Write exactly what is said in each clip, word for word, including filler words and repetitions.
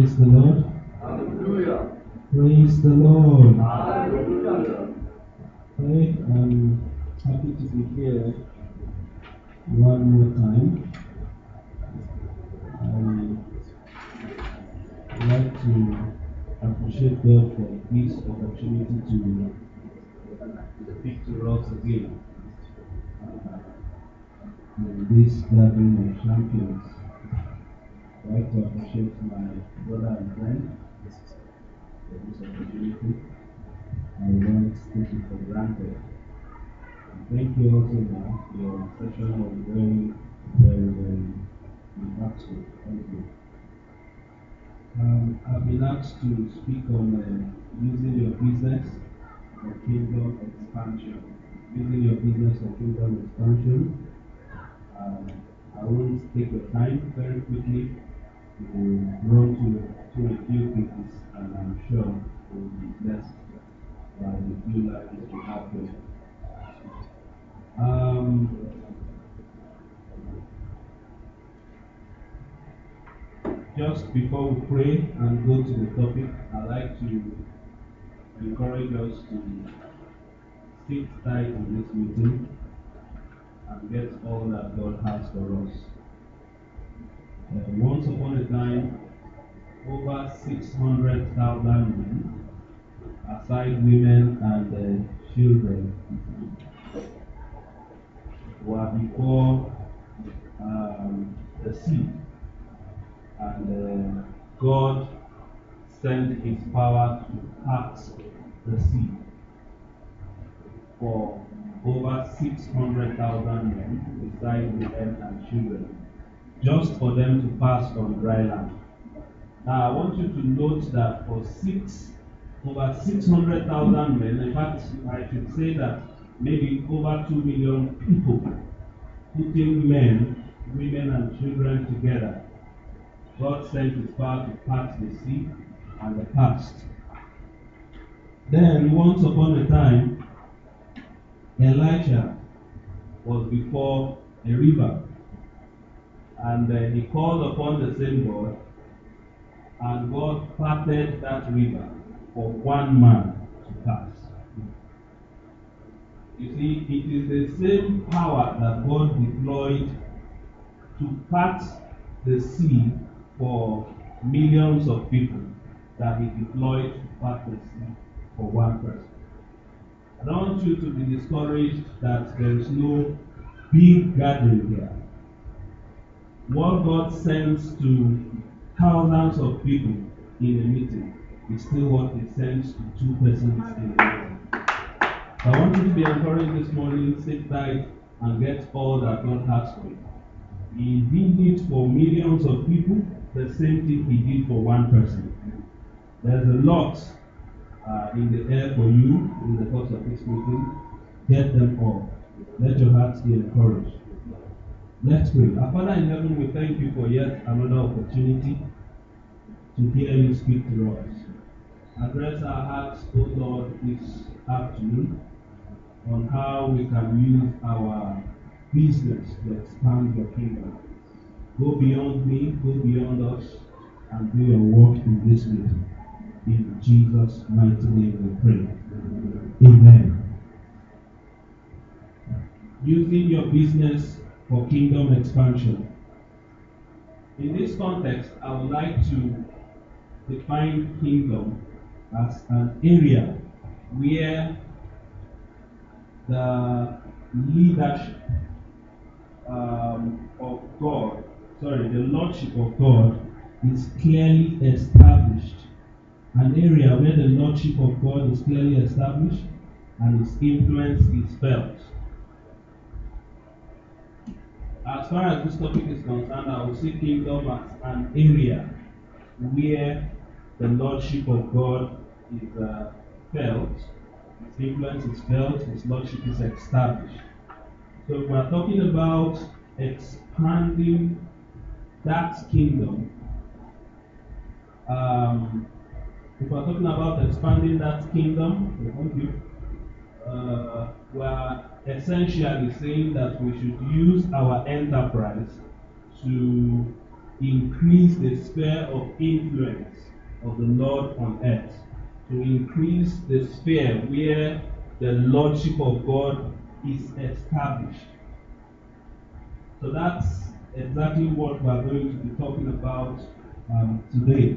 Praise the Lord. Hallelujah. Praise the Lord. Hallelujah. Okay, I'm happy to be here one more time. I would like to appreciate God for this opportunity to speak to us again in this gathering of champions. I'd like to appreciate my brother and friend for this opportunity. I won't take it for granted. And thank you also, now. Your session was very, very, very impactful. Thank you. Um, I've been asked to speak on uh, using your business for kingdom expansion. Using your business for kingdom expansion. Um, I won't take your time very quickly. We'll run to, to a few things, and I'm sure we'll be blessed by the few lines we have here. Um, just before we pray and go to the topic, I'd like to encourage us to sit tight in this meeting and get all that God has for us. Uh, once upon a time, over six hundred thousand men, aside women and uh, children, were before um, the sea, and uh, God sent His power to part the sea for over six hundred thousand men, besides women and children, just for them to pass on dry land. Now, I want you to note that for six, over six hundred thousand men, in fact, I should say that maybe over two million people, putting men, women, and children together, God sent His power to part the sea and the past. Then, once upon a time, Elijah was before a river, and uh, he called upon the same God, and God parted that river for one man to pass. You see, it is the same power that God deployed to part the sea for millions of people that He deployed to part the sea for one person. I don't want you to be discouraged that there is no big gathering here. What God sends to thousands of people in a meeting is still what He sends to two persons in a meeting. I want you to be encouraged this morning, sit tight and get all that God has for you. He did it for millions of people, the same thing He did for one person. There's a lot uh, in the air for you in the course of this meeting. Get them all. Let your hearts be encouraged. Let's pray. Our Father in heaven, we thank you for yet another opportunity to hear you speak to us. Address our hearts, O Lord, this afternoon on how we can use our business to expand your kingdom. Go beyond me, go beyond us, and do your work in this meeting. In Jesus' mighty name we pray. Amen. Using your business for kingdom expansion. In this context, I would like to define kingdom as an area where the leadership um, of God, sorry, the lordship of God is clearly established. An area where the lordship of God is clearly established and His influence is felt. As far as this topic is concerned, I will see kingdom as an area where the lordship of God is uh, felt, His influence is felt, His lordship is established. So we are talking about expanding that kingdom. Um, if we are talking about expanding that kingdom, uh, we are essentially saying that we should use our enterprise to increase the sphere of influence of the Lord on earth, to increase the sphere where the Lordship of God is established. So that's exactly what we're going to be talking about um, today.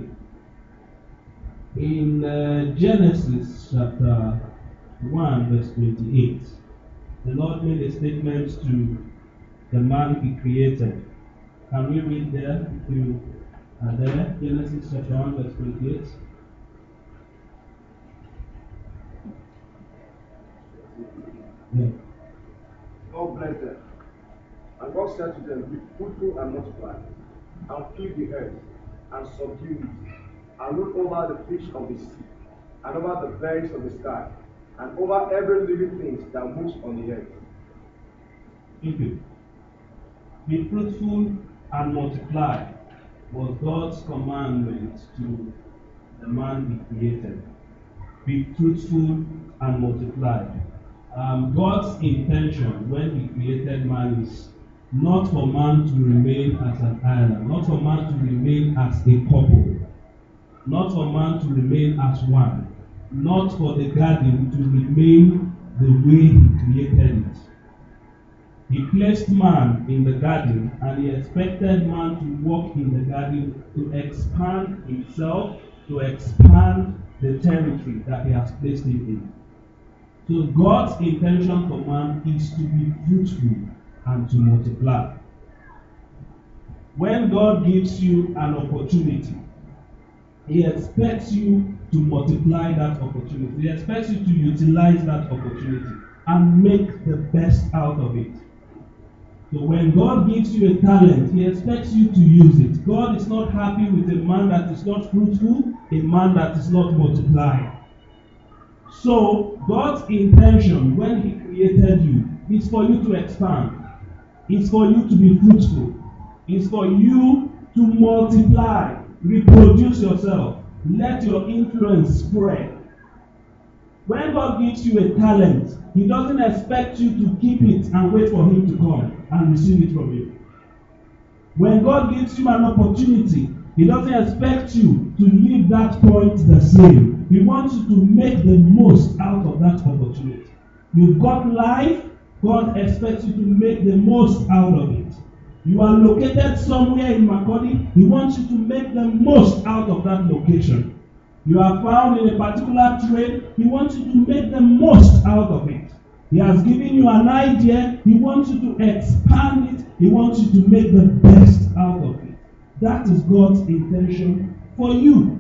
In uh, Genesis chapter one, verse twenty-eight, the Lord made a statement to the man He created. Can we read there if you are there? Genesis chapter one, verse twenty-eight. Yeah. God bless them. And God said to them, be fruitful and multiply, and fill the earth, and subdue it, and rule over the fish of the sea, and over the birds of the sky, and over every living thing that moves on the earth. Thank you. Be fruitful and multiply was God's commandment to the man He created. Be fruitful and multiply. Um, God's intention when He created man is not for man to remain as an island, not for man to remain as a couple, not for man to remain as one, not for the garden to remain the way He created it. He placed man in the garden, and He expected man to walk in the garden to expand himself, to expand the territory that He has placed him in. So God's intention for man is to be fruitful and to multiply. When God gives you an opportunity, He expects you to multiply that opportunity. He expects you to utilize that opportunity and make the best out of it. So when God gives you a talent, He expects you to use it. God is not happy with a man that is not fruitful, a man that is not multiplying. So God's intention when He created you is for you to expand. It's for you to be fruitful. It's for you to multiply, reproduce yourself. Let your influence spread. When God gives you a talent, He doesn't expect you to keep it and wait for Him to come and receive it from you. When God gives you an opportunity, He doesn't expect you to leave that point the same. He wants you to make the most out of that opportunity. You've got life, God expects you to make the most out of it. You are located somewhere in Macaulay, He wants you to make the most out of that location. You are found in a particular trade, He wants you to make the most out of it. He has given you an idea, He wants you to expand it, He wants you to make the best out of it. That is God's intention for you.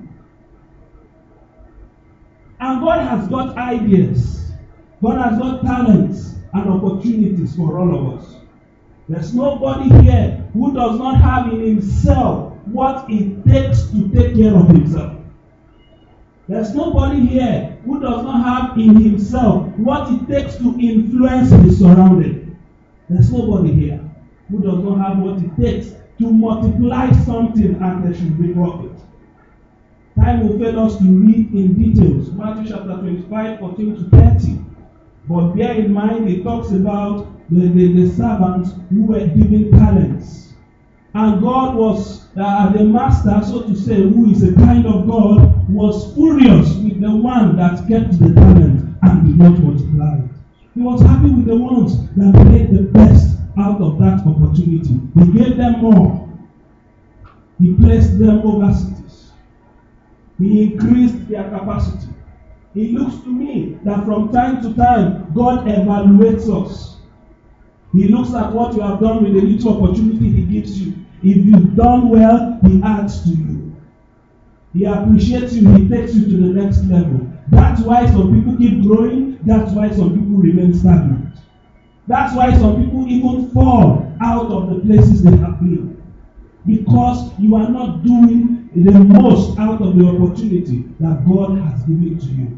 And God has got ideas. God has got talents and opportunities for all of us. There's nobody here who does not have in himself what it takes to take care of himself. There's nobody here who does not have in himself what it takes to influence his surrounding. There's nobody here who does not have what it takes to multiply something and there should be profit. Time will fail us to read in details Matthew chapter twenty-five, fourteen to thirty. But bear in mind, it talks about the, the, the servants who were given talents. And God was, uh, the master, so to say, who is a kind of God, was furious with the one that kept the talent and did not multiply it. He was happy with the ones that made the best out of that opportunity. He gave them more. He placed them over cities. He increased their capacity. It looks to me that from time to time, God evaluates us. He looks at what you have done with the little opportunity He gives you. If you've done well, He adds to you. He appreciates you. He takes you to the next level. That's why some people keep growing. That's why some people remain stagnant. That's why some people even fall out of the places they have been. Because you are not doing the most out of the opportunity that God has given to you.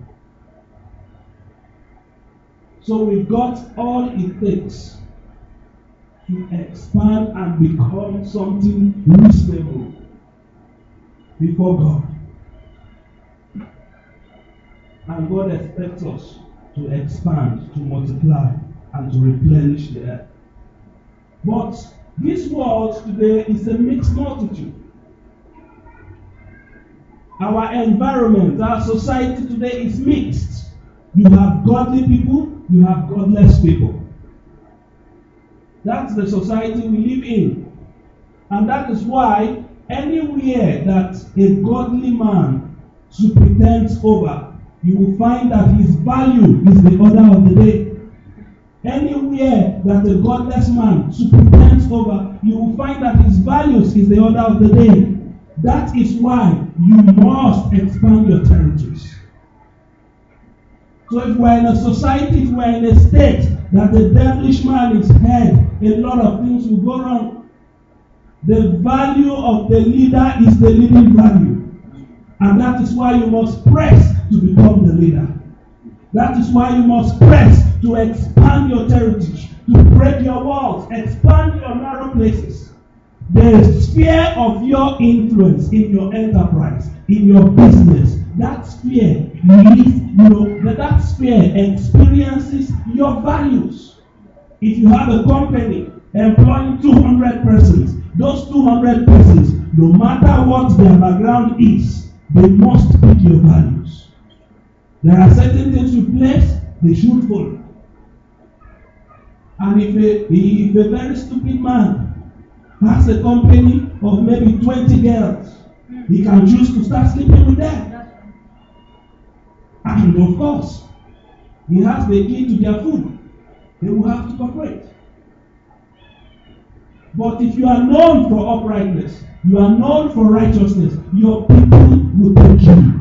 So we've got all it takes to expand and become something reasonable before God. And God expects us to expand, to multiply, and to replenish the earth. But this world today is a mixed multitude. Our environment, our society today is mixed. You have godly people, you have godless people. That's the society we live in. And that is why anywhere that a godly man superintends over, you will find that his value is the order of the day. Anywhere that a godless man superintends over, you will find that his values is the order of the day. That is why you must expand your territories. So if we're in a society, if we're in a state that the devilish man is head, a lot of things will go wrong. The value of the leader is the leading value. And that is why you must press to become the leader. That is why you must press to expand your territories, to break your walls, expand your narrow places. The sphere of your influence in your enterprise, in your business, that sphere needs, you know, that, that sphere experiences your values. If you have a company employing two hundred persons, those two hundred persons, no matter what their background is, they must speak your values. There are certain things you place, they should follow. And if a, if a very stupid man has a company of maybe twenty girls, he can choose to start sleeping with them. And of course, he has the key to their food. They will have to cooperate. But if you are known for uprightness, you are known for righteousness, your people will take you.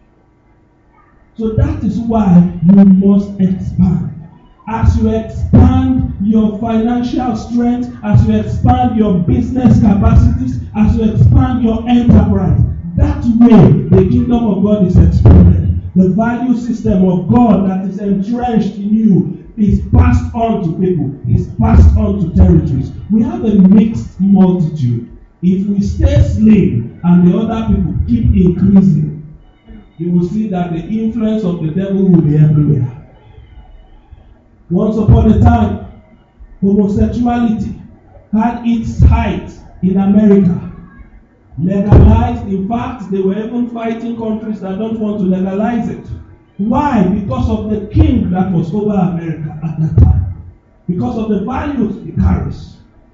So that is why you must expand. As you expand your financial strength, as you expand your business capacities, as you expand your enterprise, that way the kingdom of God is expanded. The value system of God that is entrenched in you is passed on to people, is passed on to territories. We have a mixed multitude. If we stay slim and the other people keep increasing, you will see that the influence of the devil will be everywhere. Once upon a time, homosexuality had its height in America. Legalized, in fact, they were even fighting countries that don't want to legalize it. Why? Because of the king that was over America at that time. Because of the values it carries.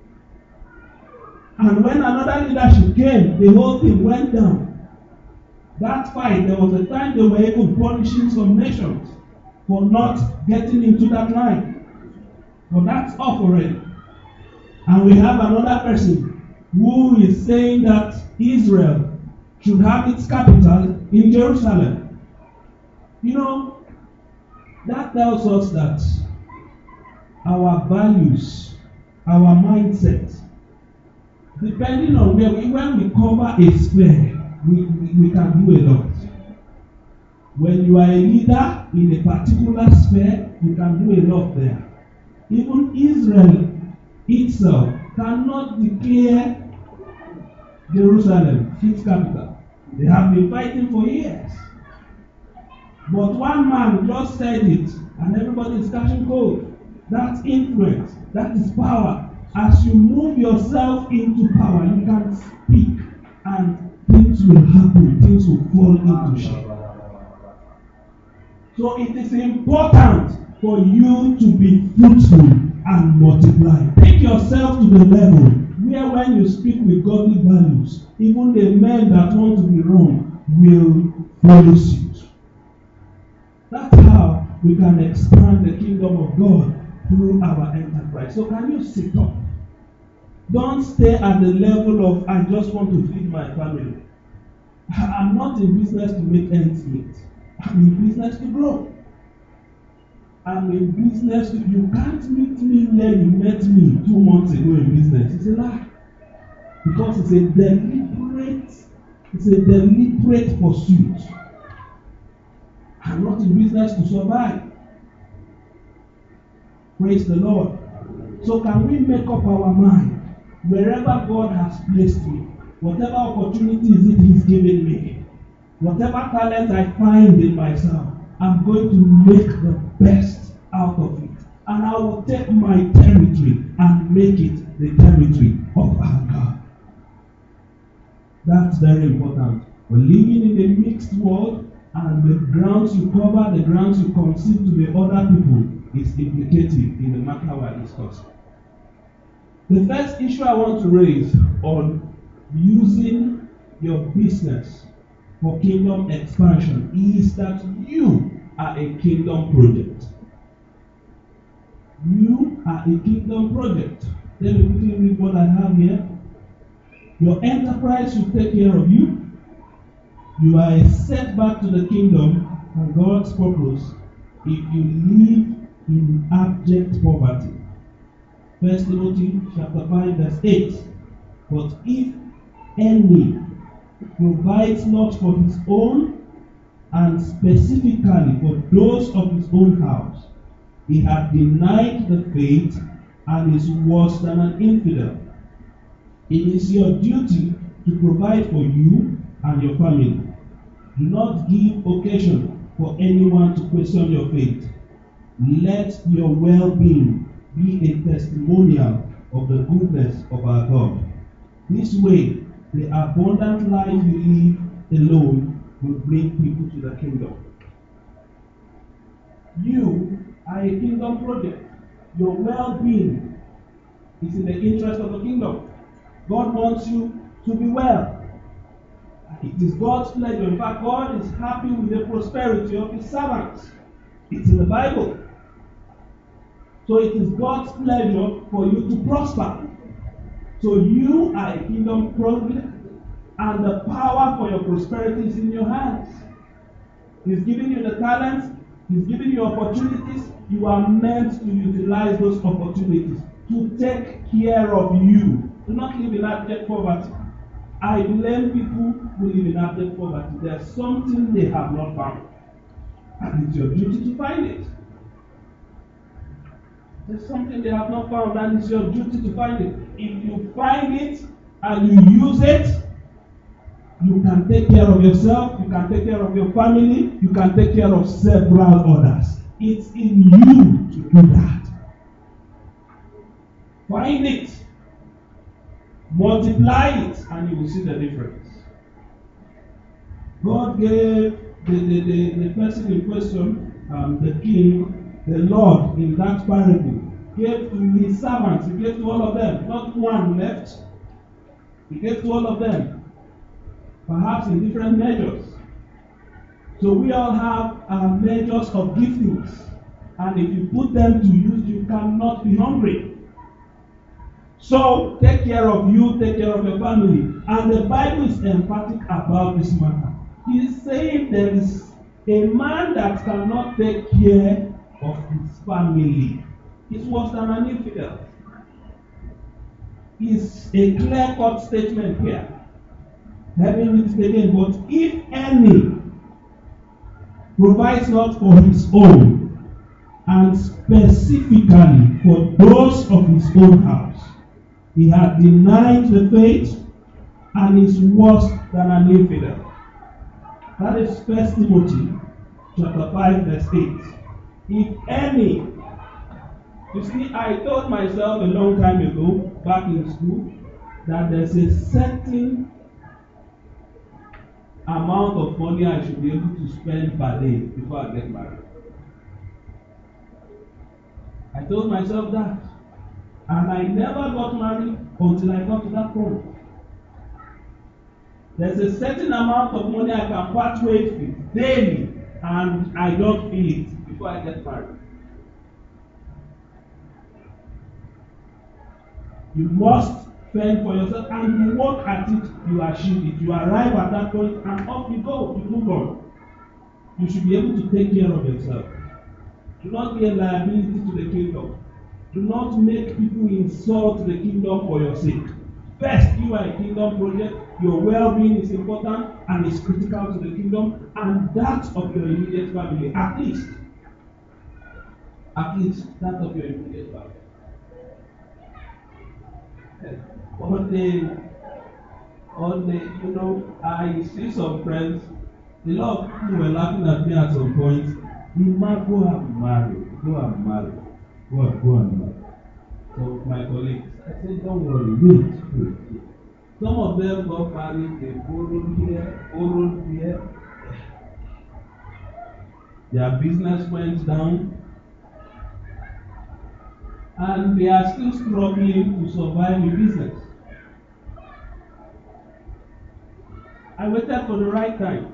And when another leadership came, the whole thing went down. That fight, there was a time they were even punishing some nations for not getting into that line. But that's off already. And we have another person who is saying that Israel should have its capital in Jerusalem. You know, that tells us that our values, our mindset, depending on where we, when we cover a sphere, we, we, we can do a lot. When you are a leader in a particular sphere, you can do a lot there. Even Israel itself cannot declare Jerusalem its capital. They have been fighting for years. But one man just said it, and everybody is catching cold. That's influence. That is power. As you move yourself into power, you can speak, and things will happen. Things will fall into shape. So it is important for you to be fruitful and multiply. Take yourself to the level where when you speak with godly values, even the men that want to be wrong will follow suit. That's how we can expand the kingdom of God through our enterprise. So can you sit up? Don't stay at the level of, I just want to feed my family. I'm not in business to make ends meet. I'm in business to grow. I'm in business to, you can't meet me where you met me two months ago in business. It's a lie. Because it's a deliberate, it's a deliberate pursuit. I'm not in business to survive. Praise the Lord. So can we make up our mind, wherever God has placed me, whatever opportunities it He's given me, whatever talent I find in myself, I'm going to make the best out of it. And I will take my territory and make it the territory of our God. That's very important. We're living in a mixed world, and the grounds you cover, the grounds you concede to the other people is implicative in the matter we are discussing. The first issue I want to raise on using your business for kingdom expansion is that you are a kingdom project. You are a kingdom project. Let me quickly read what I have here. Your enterprise will take care of you. You are a setback to the kingdom and God's purpose if you live in abject poverty. First Timothy chapter five verse eight. But if any provides not for his own, and specifically for those of his own house, he hath denied the faith and is worse than an infidel. It is your duty to provide for you and your family. Do not give occasion for anyone to question your faith. Let your well-being be a testimonial of the goodness of our God. This way, the abundant life you live alone will bring people to the kingdom. You are a kingdom project. Your well-being is in the interest of the kingdom. God wants you to be well. It is God's pleasure. In fact, God is happy with the prosperity of his servants. It's in the Bible. So it is God's pleasure for you to prosper. So you are a kingdom project, and the power for your prosperity is in your hands. He's giving you the talents. He's giving you opportunities. You are meant to utilize those opportunities to take care of you. Do not live in abject poverty. I blame people who live in abject poverty. There's something they have not found, and it's your duty to find it. There's something they have not found, and it's your duty to find it. If you find it and you use it, you can take care of yourself, you can take care of your family, you can take care of several others. It's in you to do that. Find it, multiply it, and you will see the difference. God gave the, the, the, the person in question, um, the king, the Lord in that parable, gave to his servants. He gave to all of them, not one left. He gave to all of them, perhaps in different measures. So we all have our measures of giftings, and if you put them to use, you cannot be hungry. So take care of you, take care of your family. And the Bible is emphatic about this matter. He's saying there is a man that cannot take care of his family. It's worse than an infidel. It's a clear-cut statement here. Let me read it again. But if any provides not for his own, and specifically for those of his own house, he had denied the faith and is worse than an infidel. That is First Timothy chapter five verse eight. If any, you see, I told myself a long time ago, back in school, that there's a certain amount of money I should be able to spend per day before I get married. I told myself that, and I never got married until I got to that point. There's a certain amount of money I can part ways with daily, and I don't feel it before I get married. You must fend for yourself, and you work at it, you achieve it. You arrive at that point, and off you go, you move on. You should be able to take care of yourself. Do not be a liability to the kingdom. Do not make people insult the kingdom for your sake. First, you are a kingdom project. Your well-being is important and is critical to the kingdom, and that of your immediate family, at least. At least that of your immediate family. On the, on the, you know, I see some friends, a lot of people were laughing at me at some point. Ima, go and marry, go and marry, go and, go and marry. So my colleagues, I said, don't worry, wait, wait, wait. Some of them got married, they borrowed here, borrowed here. Their business went down. And they are still struggling to survive in business. I waited for the right time.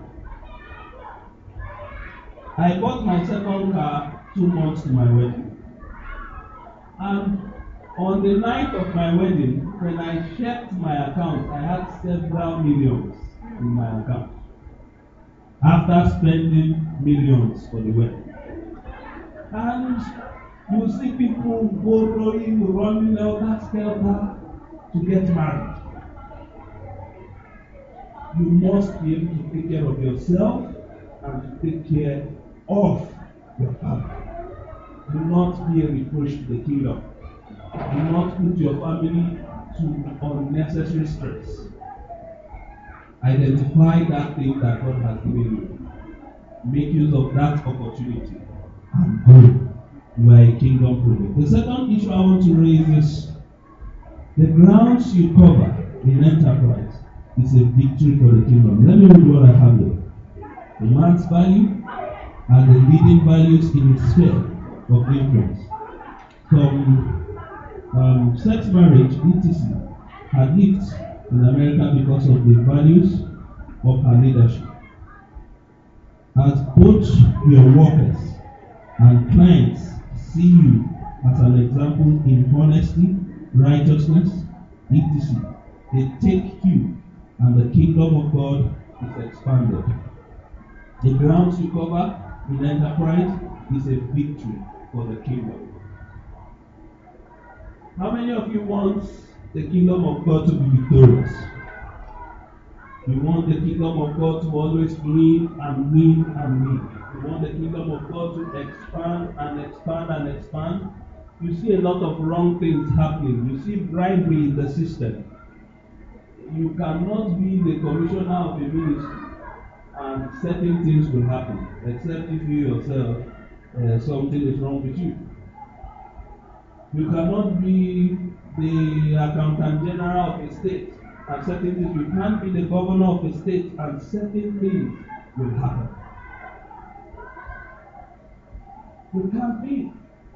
I bought my second car two months to my wedding. And on the night of my wedding, when I checked my account, I had several millions in my account. After spending millions for the wedding. And you see people borrowing, running out skelter to get married. You must be able to take care of yourself and to take care of your family. Do not be a reproach to the kingdom. Do not put your family to unnecessary stress. Identify that thing that God has given you. Make use of that opportunity and go. You are a kingdom product. The second issue I want to raise is the grounds you cover in enterprise is a victory for the kingdom. Let me read what I have here. A man's value are the leading values in his sphere of influence. Some um, sex marriage, et cetera, had lived in America because of the values of her leadership. As both your workers and clients see you as an example in honesty, righteousness, et cetera, they take you and the kingdom of God is expanded. The grounds you cover in enterprise is a victory for the kingdom. How many of you want the kingdom of God to be victorious? You want the kingdom of God to always win and win and win. You want the kingdom of God to expand and expand and expand. You see a lot of wrong things happening. You see bribery in the system. You cannot be the commissioner of a ministry and certain things will happen, except if you yourself, uh, something is wrong with you. You cannot be the accountant general of a state and certain things. You can't be the governor of a state and certain things will happen. You can't be.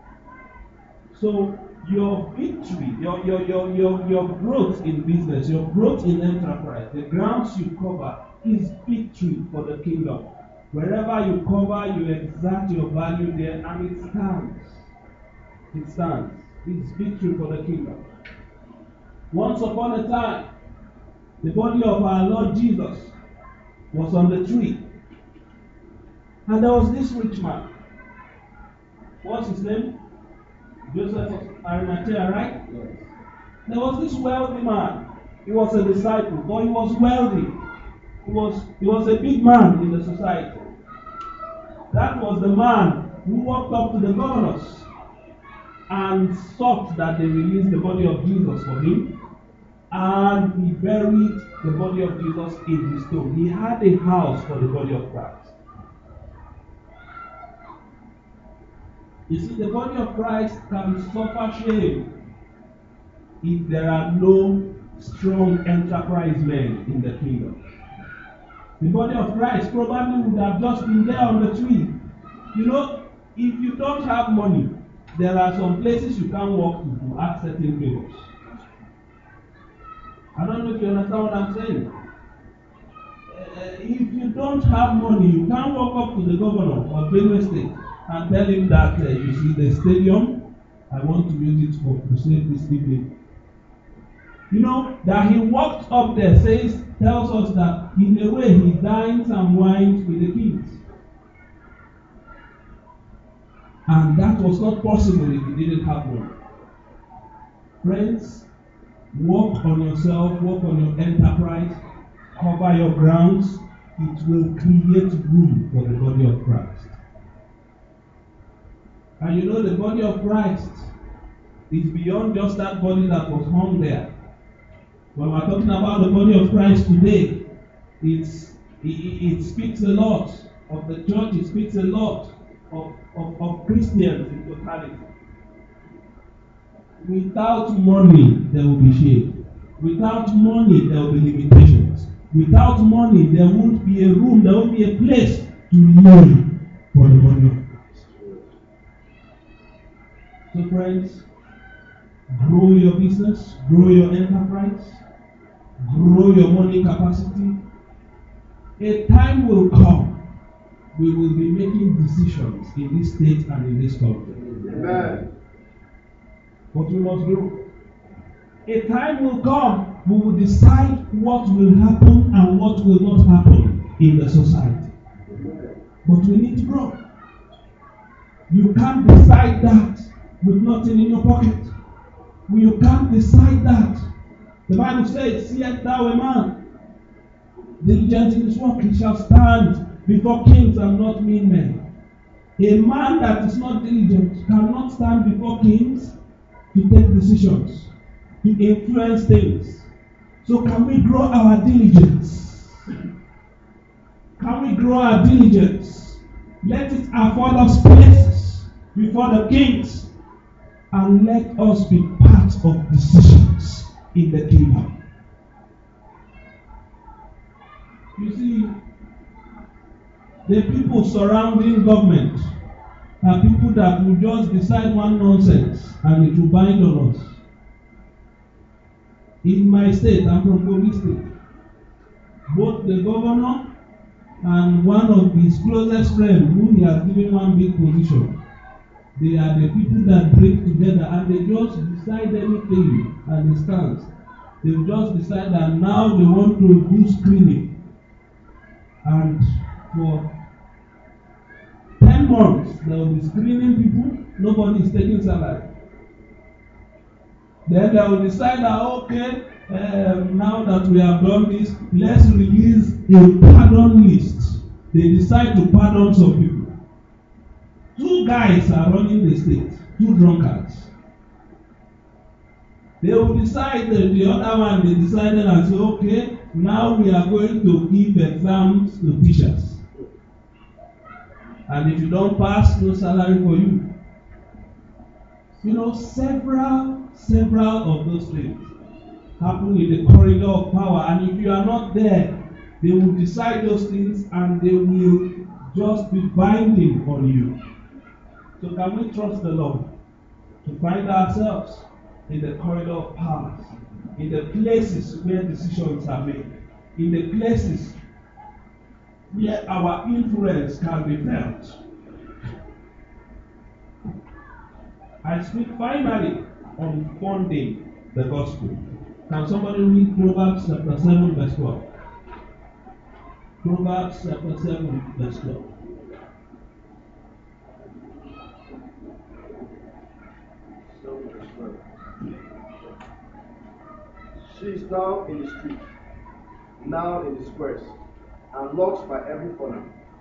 So your victory, your your your your your growth in business, your growth in enterprise, the grounds you cover is victory for the kingdom. Wherever you cover, you exert your value there, and it stands. It stands. It's victory for the kingdom. Once upon a time, the body of our Lord Jesus was on the tree, and there was this rich man. What's his name? Joseph of Arimathea, right? Yes. There was this wealthy man. He was a disciple, but he was wealthy. He was, he was a big man in the society. That was the man who walked up to the governors and sought that they release the body of Jesus for him. And he buried the body of Jesus in his tomb. He had a house for the body of Christ. You see, the body of Christ can suffer shame if there are no strong enterprise men in the kingdom. The body of Christ probably would have just been there on the tree. You know, if you don't have money, there are some places you can't walk to to ask certain favors. I don't know if you understand what I'm saying. Uh, if you don't have money, you can't walk up to the governor of Benue State and tell him that uh, you see the stadium, I want to use it for crusade this evening. You know, that he walked up there says, tells us that in a way he dines and wines with the kings. And that was not possible if he didn't have money. Friends, work on yourself, work on your enterprise, cover your grounds. It will create room for the body of Christ. And you know, the body of Christ is beyond just that body that was hung there. When we're talking about the body of Christ today, it's, it, it speaks a lot of the church, it speaks a lot of, of, of Christians in totality. Without money, there will be shame. Without money, there will be limitations. Without money, there won't be a room, there won't be a place to live for the body of Christ. So friends, grow your business, grow your enterprise, grow your money capacity. A time will come, we will be making decisions in this state and in this country. Amen. But we must grow. A time will come, we will decide what will happen and what will not happen in the society. But we need to grow. You can't decide that with nothing in your pocket. You can't decide that. The Bible says, "Seest thou a man diligent in his work, he shall stand before kings and not mean men." A man that is not diligent cannot stand before kings to take decisions, to influence things. So can we grow our diligence? Can we grow our diligence? Let it afford us places before the kings, and let us be part of decisions in the kingdom. You see, the people surrounding government are people that will just decide one nonsense and it will bind on us. In my state, I'm from Kogi State, both the governor and one of his closest friends, who he has given one big position, they are the people that break together and they just decide anything and it stands. They just decide that now they want to do screening. And for ten months, they will be screening people, nobody is taking salary. Then they will decide that, okay, um, now that we have done this, let's release a pardon list. They decide to pardon some people. Two guys are running the state, two drunkards. They will decide that the other one, they decided and say, okay, now we are going to give exams to teachers. And if you don't pass, no salary for you. You know, several, several of those things happen in the corridor of power. And if you are not there, they will decide those things and they will just be binding on you. So can we trust the Lord to find ourselves in the corridor of power, in the places where decisions are made, in the places where our influence can be felt? I speak finally on funding the gospel. Can somebody read Proverbs chapter seven verse twelve? Proverbs chapter seven verse twelve. She is now in the street, now in the squares, and lurks by every corner.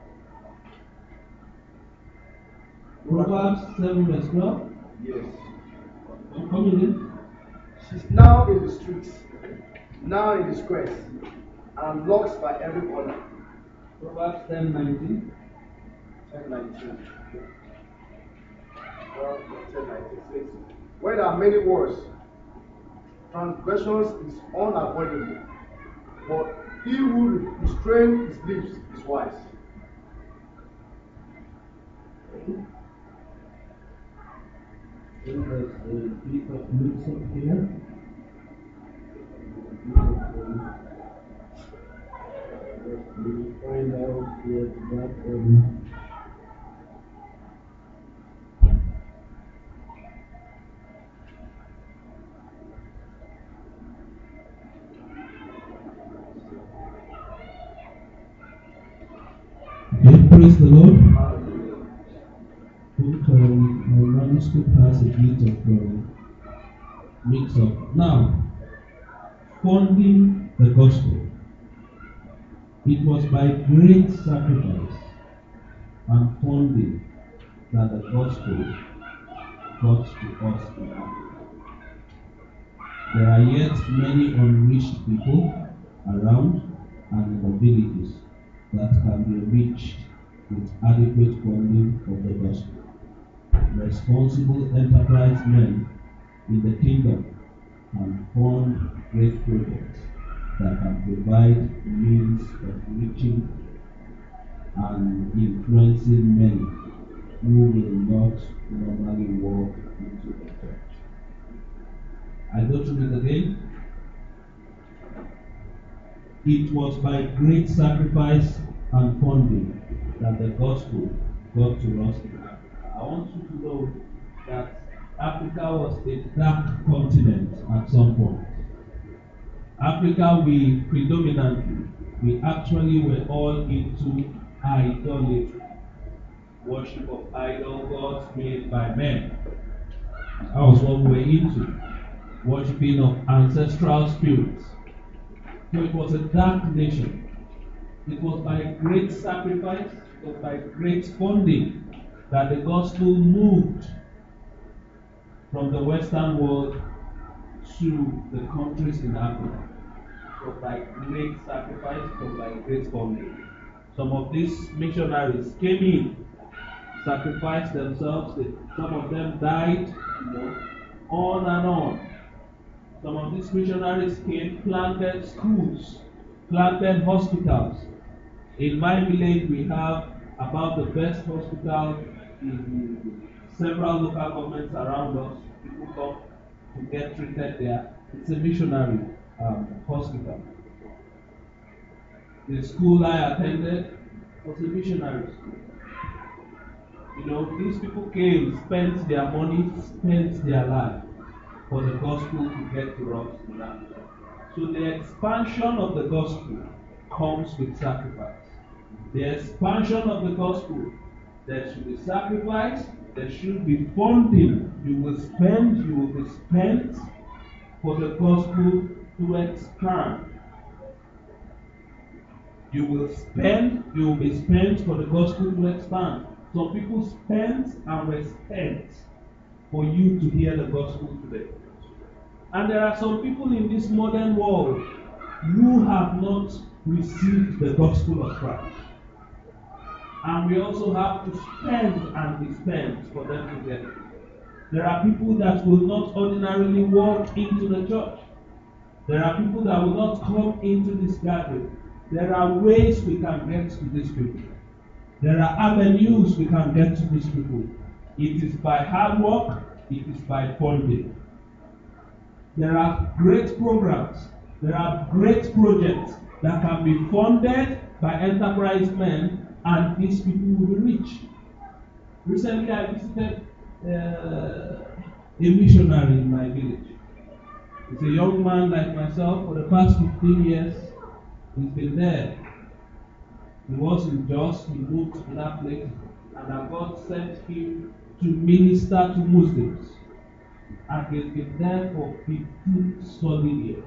Proverbs seven verse twelve. Yes. Come again. She's now in the streets, now in the squares, and lurks by every corner. Proverbs ten nineteen. ten nineteen. Well, ten nineteen says, where there are many words, transgressions is unavoidable, but he who restrains his lips is wise. There's a bit of mix up here. Let me find out here that um, okay, praise the Lord. I think um, my manuscript has a bit of um, mix up. Now, funding the gospel. It was by great sacrifice and funding that the gospel got to us in Africa. There are yet many unreached people around and in the villages that can be reached with adequate funding of the gospel. Responsible enterprise men in the kingdom and fund great projects that can provide means of reaching and influencing many who will not normally walk into the church. I go through it again. It was by great sacrifice and funding that the gospel got to us in Africa. I want you to know that Africa was a dark continent at some point. Africa, we predominantly, we actually were all into idolatry, worship of idol gods made by men. That was what we were into, worshiping of ancestral spirits. So it was a dark nation. It was by great sacrifice, it was by great funding that the gospel moved from the Western world to the countries in Africa. It was by great sacrifice, it was by great funding. Some of these missionaries came in, sacrificed themselves, they, some of them died, you know, on and on. Some of these missionaries came, planted schools, planted hospitals. In my village, we have about the best hospital in several local governments around us. People come to get treated there. It's a missionary um, hospital. The school I attended was a missionary school. You know, these people came, spent their money, spent their life for the gospel to get to us in Africa. So the expansion of the gospel comes with sacrifice. The expansion of the gospel, there should be sacrifice, there should be funding. You will spend, you will be spent for the gospel to expand. You will spend, you will be spent for the gospel to expand. Some people spent and were spent for you to hear the gospel today. And there are some people in this modern world who have not received the gospel of Christ. And we also have to spend and be spent for them to get it. There are people that will not ordinarily walk into the church. There are people that will not come into this gathering. There are ways we can get to these people. There are avenues we can get to these people. It is by hard work, it is by funding. There are great programs, there are great projects that can be funded by enterprise men, and these people will be rich. Recently, I visited uh, a missionary in my village. He's a young man like myself. For the past fifteen years, he's been there. He was in Jos, he moved to that place, and God sent him to minister to Muslims. And he's been there for fifteen solid years.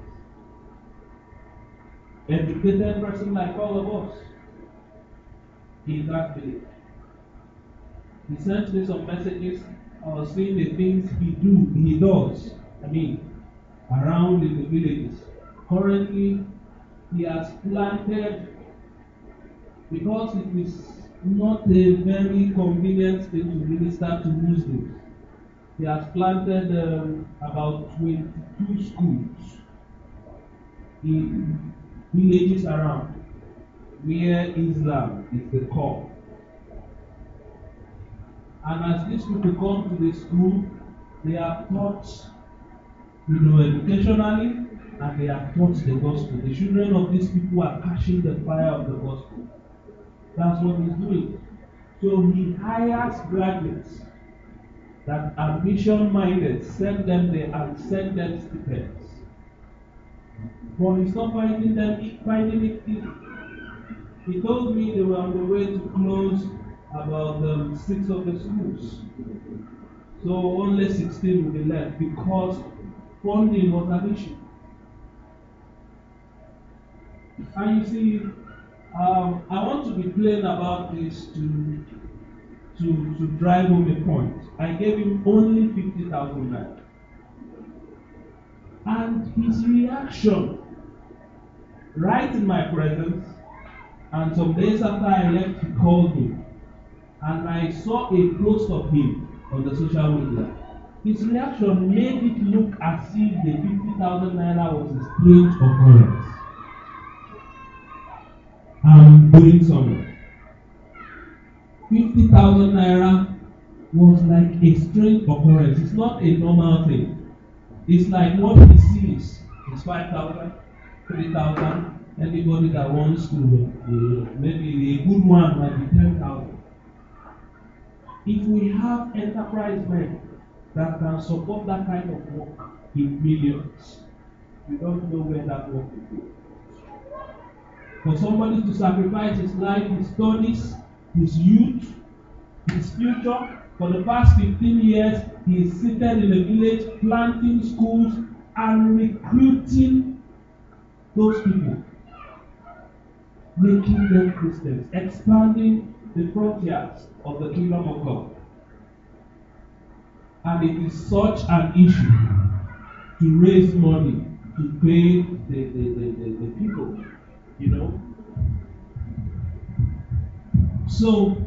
Educated person like all of us in that village. He sent me some messages. I was seeing the things he do, he does. I mean, around in the villages. Currently, he has planted, because it is not a very convenient thing to minister to Muslims. He has planted um, about twenty-two schools in villages around where Islam is the core. And as these people come to the school, they are taught, you know, educationally, and they are taught the gospel. The children of these people are catching the fire of the gospel. That's what he's doing. So he hires graduates that are mission-minded, send them there and send them stipends. But he's not finding them finding it easy. He told me they were on the way to close about um, six of the schools. So only sixteen will be left because funding was an issue. And you see, um, I want to be plain about this to to to drive home a point. I gave him only fifty thousand naira. And his reaction, right in my presence, and some days after I left, he called me. And I saw a post of him on the social media. His reaction made it look as if the fifty thousand naira was a strange occurrence. I'm going somewhere. fifty thousand naira was like a strange occurrence. It's not a normal thing. It's like what he sees is five thousand, three thousand. Anybody that wants to, uh, maybe a good one might be ten thousand. If we have enterprise men that can support that kind of work in millions, we don't know where that work will go. For somebody to sacrifice his life, his studies, his youth, his future, for the past fifteen years, he is seated in a village planting schools and recruiting those people, making them Christians, expanding the frontiers of the kingdom of God. And it is such an issue to raise money to pay the, the, the, the, the people, you know. So,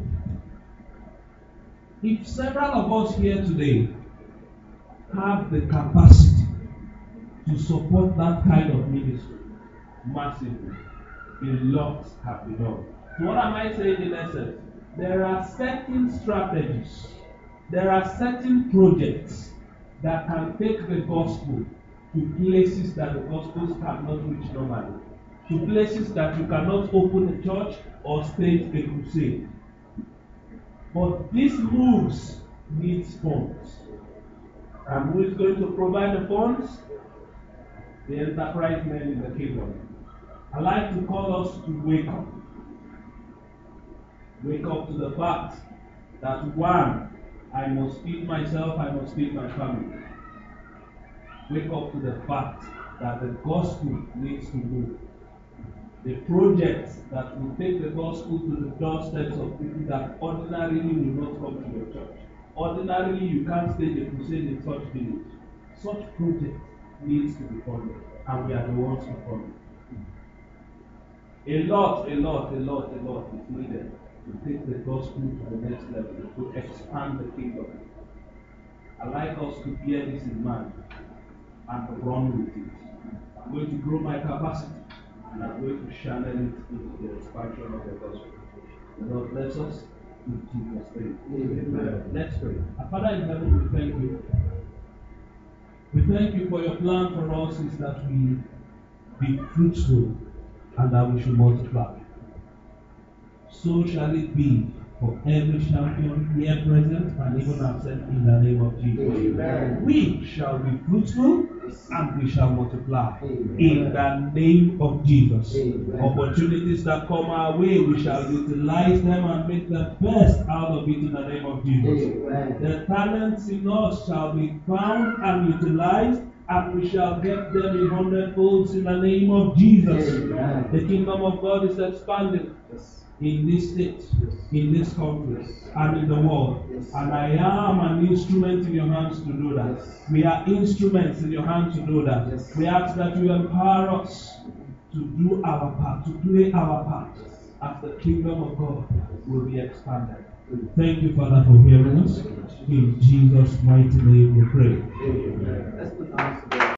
if several of us here today have the capacity to support that kind of ministry massively, a lot have been done. So what am I saying in essence? There are certain strategies, there are certain projects that can take the gospel to places that the gospel cannot reach normally, to places that you cannot open a church or stage a crusade. But these moves need funds. And who is going to provide the funds? The enterprise men in the kingdom. I like to call us to wake up. Wake up to the fact that one, I must feed myself, I must feed my family. Wake up to the fact that the gospel needs to move. The projects that will take the gospel to the doorsteps of people that ordinarily will not come to your church. Ordinarily, you can't stage a crusade in such village. Such project needs to be funded, and we are the ones who fund it. A lot, a lot, a lot, a lot is needed to take the gospel to the next level, to expand the kingdom. I like us to bear this in mind and run with it. I'm going to grow my capacity, and I'm going to channel it into the expansion of the gospel. The Lord bless us in Jesus' name. Amen. Let's pray. Our Father in heaven, we thank you. We thank you for your plan for us is that we be fruitful and that we should multiply. So shall it be for every champion here present and even absent in the name of Jesus. Amen. We shall be fruitful and we shall multiply. Amen. In the name of Jesus. Amen. Opportunities that come our way, we shall utilize them and make the best out of it in the name of Jesus. Amen. The talents in us shall be found and utilized, and we shall get them in hundredfolds in the name of Jesus. Amen. The kingdom of God is expanding in this state, in this country, and in the world. And I am an instrument in your hands to do that. We are instruments in your hands to do that. We ask that you empower us to do our part, to play our part, as the kingdom of God will be expanded. Thank you, Father, for hearing us. In Jesus' mighty name we pray. Amen.